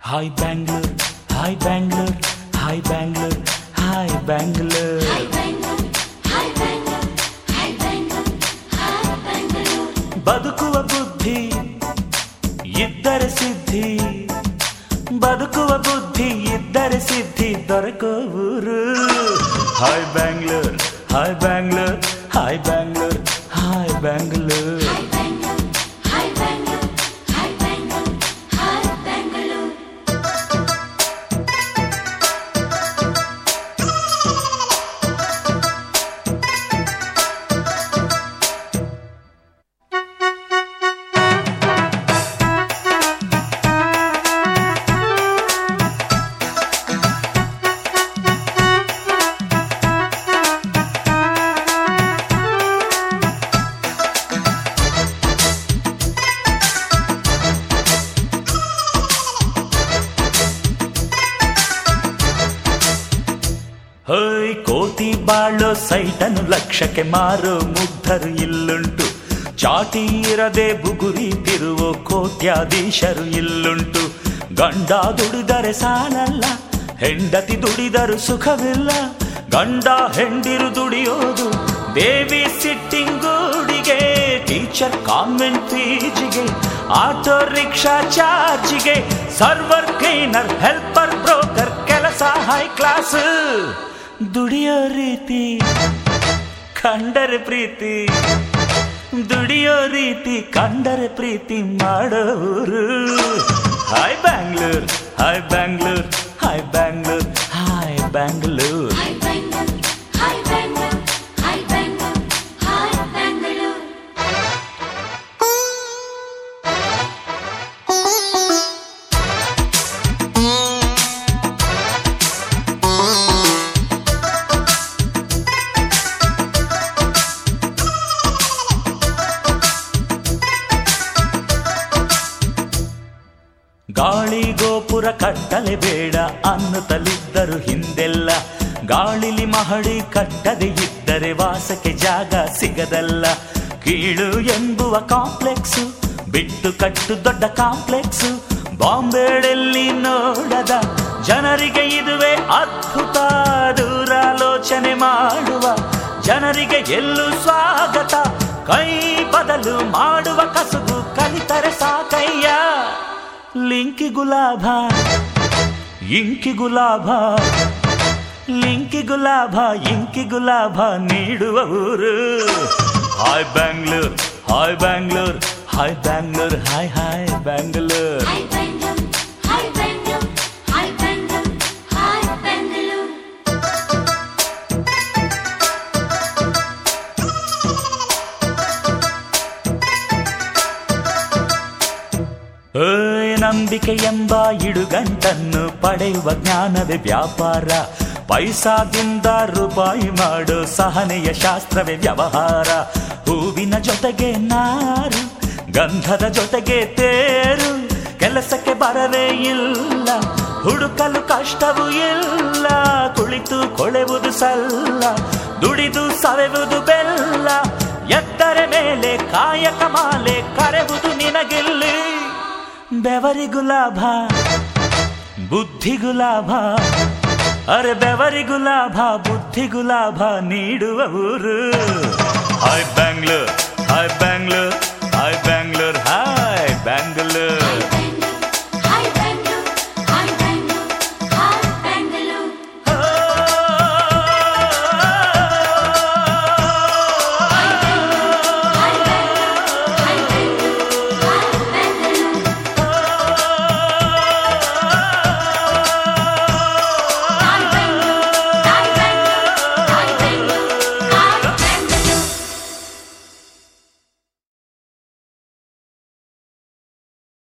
Hi Bangalore, hi Bangalore, hi Bangalore, hi Bangalore. Hi Bangalore, hi Bangalore, hi Bangalore, hi Bangalore. ಬದುಕುವ ಬುದ್ಧಿ ಇದ್ದರೆ ಸಿದ್ಧಿ, ಬದುಕುವ ಬುದ್ಧಿ ಇದ್ದರೆ ಸಿದ್ಧಿ ದೊರಕೋ ಊರು. Hi Bangalore, hi Bangalore, hi Bangalore, hi Bangalore. Hi Bangalore, hi Bangalore, hi Bangalore, hi Bangalore. ಹೊಯ್ ಕೋಟಿ ಬಾಳೋ ಸೈಟನ್ನು ಲಕ್ಷಕ್ಕೆ ಮಾರೋ ಮುಗ್ಧರು ಇಲ್ಲುಂಟು, ಚಾಟಿ ಇರದೆ ಬುಗುರಿ ತಿರುವೋ ಕೋಟ್ಯಾಧೀಶರು ಇಲ್ಲುಂಟು. ಗಂಡ ದುಡಿದರೆ ಸಾಲಲ್ಲ, ಹೆಂಡತಿ ದುಡಿದರು ಸುಖವಿಲ್ಲ, ಗಂಡ ಹೆಂಡಿರು ದುಡಿಯೋದು ಬೇಬಿ ಸಿಟ್ಟಿಂಗ್ ಗೂಡಿಗೆ, ಟೀಚರ್ ಕಾನ್ವೆಂಟ್ ಫೀಜಿಗೆ, ಆಟೋ ರಿಕ್ಷಾ ಚಾರ್ಜಿಗೆ, ಸರ್ವರ್ ಕ್ಲೀನರ್ ಹೆಲ್ಪರ್ ಬ್ರೋಕರ್ ಕೆಲಸ ಹೈ ಕ್ಲಾಸ್. ದುಡಿಯೋ ರೀತಿ ಕಂಡರೆ ಪ್ರೀತಿ, ದುಡಿಯೋ ರೀತಿ ಕಂಡರೆ ಪ್ರೀತಿ ಮಾಡೋರು. Hi Bangalore, hi Bangalore, hi Bangalore, hi Bangalore. Hi Bangalore, hi Bangalore, hi Bangalore, hi Bangalore. ಗಾಳಿ ಗೋಪುರ ಕಟ್ಟಲೆ ಬೇಡ ಅನ್ನುತ್ತಲಿದ್ದರು ಹಿಂದೆಲ್ಲ, ಗಾಳಿಲಿ ಮಹಡಿ ಕಟ್ಟದೆ ಇದ್ದರೆ ವಾಸಕ್ಕೆ ಜಾಗ ಸಿಗದಲ್ಲ. ಕೀಳು ಎಂಬುವ ಕಾಂಪ್ಲೆಕ್ಸು ಬಿಟ್ಟು ಕಟ್ಟು ದೊಡ್ಡ ಕಾಂಪ್ಲೆಕ್ಸು, ಬಾಂಬೆಯಲ್ಲಿ ನೋಡದ ಜನರಿಗೆ ಇದುವೇ ಅದ್ಭುತ. ದೂರಾಲೋಚನೆ ಮಾಡುವ ಜನರಿಗೆ ಎಲ್ಲೂ ಸ್ವಾಗತ, ಕೈ ಬದಲು ಮಾಡುವ ಕಸುಬು ಕಲಿತರೆ ಸಾಕಯ್ಯ. ಲಿಂಕಿ ಗುಲಾಬ ಇಂಕಿ ಗುಲಾಬ, ಲಿಂಕಿ ಗುಲಾಬ ಇಂಕಿ ಗುಲಾಬ ನೀಡುವ ಊರು. Hi Bangalore, hi Bangalore, hi Bangalore, hi hi Bangalore. Hi Bangalore, hi Bangalore, hi Bangalore, hi Bangalore. ನಂಬಿಕೆ ಎಂಬ ಇಡುಗಂಟನ್ನು ಪಡೆಯುವ ಜ್ಞಾನವೇ ವ್ಯಾಪಾರ, ಪೈಸಾದಿಂದ ರೂಪಾಯಿ ಮಾಡೋ ಸಹನೆಯ ಶಾಸ್ತ್ರವೇ ವ್ಯವಹಾರ. ಹೂವಿನ ಜೊತೆಗೆ ನಾರು, ಗಂಧದ ಜೊತೆಗೆ ತೇರು, ಕೆಲಸಕ್ಕೆ ಬರವೇ ಇಲ್ಲ, ಹುಡುಕಲು ಕಷ್ಟವೂ ಇಲ್ಲ, ಕುಳಿತು ಕೊಳೆವುದು ಸಲ್ಲ, ದುಡಿದು ಸವೆವುದು ಬೆಲ್ಲ, ಎತ್ತರೆ ಮೇಲೆ ಕಾಯಕ ಮಾಲೆ ಕರೆವುದು ನಿನಗಿಲ್ಲಿ. ಬೆವರಿಗೂ ಲಾಭ ಬುದ್ಧಿಗೂ ಲಾಭ, ಅರೆ ಬೆವರಿಗೂ ಲಾಭ ಬುದ್ಧಿಗೂ ಲಾಭ ನೀಡುವ ಊರು. Hi Bangalore, hi Bangalore,